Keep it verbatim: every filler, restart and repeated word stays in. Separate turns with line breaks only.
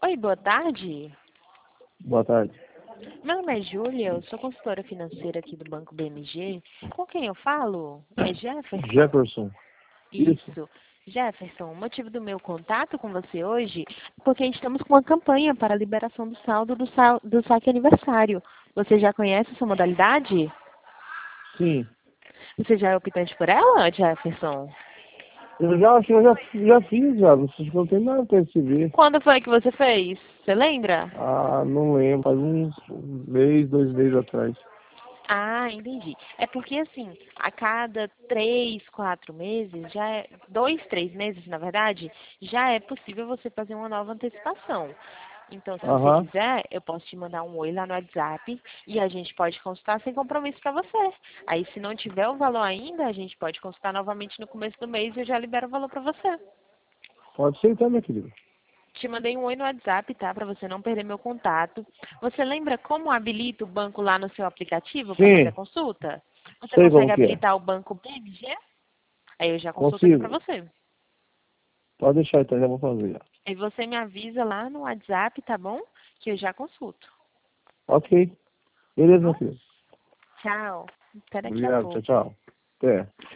Oi, boa tarde.
Boa tarde.
Meu nome é Júlia, eu sou consultora financeira aqui do Banco B M G. Com quem eu falo? É Jefferson?
Jefferson. Isso.
Isso. Jefferson, o motivo do meu contato com você hoje é porque estamos com uma campanha para a liberação do saldo do, sal, do saque aniversário. Você já conhece essa modalidade?
Sim.
Você já é optante por ela, Jefferson?
Eu já acho que eu já, já fiz, já. Não sei se não tem nada pra receber.
Quando foi que você fez? Você lembra?
Ah, não lembro. Faz uns um mês, dois meses atrás.
Ah, entendi. É porque assim, a cada três, quatro meses, já é, dois, três meses, na verdade, já é possível você fazer uma nova antecipação. Então, se você
Aham.
quiser, eu posso te mandar um oi lá no WhatsApp e a gente pode consultar sem compromisso para você. Aí, se não tiver o valor ainda, a gente pode consultar novamente no começo do mês e eu já libero o valor para você.
Pode ser então, minha querida.
Te mandei um oi no WhatsApp, tá? Para você não perder meu contato. Você lembra como habilita o banco lá no seu aplicativo para fazer a
Sim.
consulta? Você
Sei
consegue
como que é.
habilitar o banco B M G? Aí eu já consulto aqui para
Consigo.
você.
Pode deixar então, já vou fazer. Já.
Aí você me avisa lá no WhatsApp, tá bom? Que eu já consulto.
Ok. Beleza,
Tá
meu
bom?
filho.
Tchau. Até daqui a
Obrigado. Tchau,
pouco.
tchau. Até.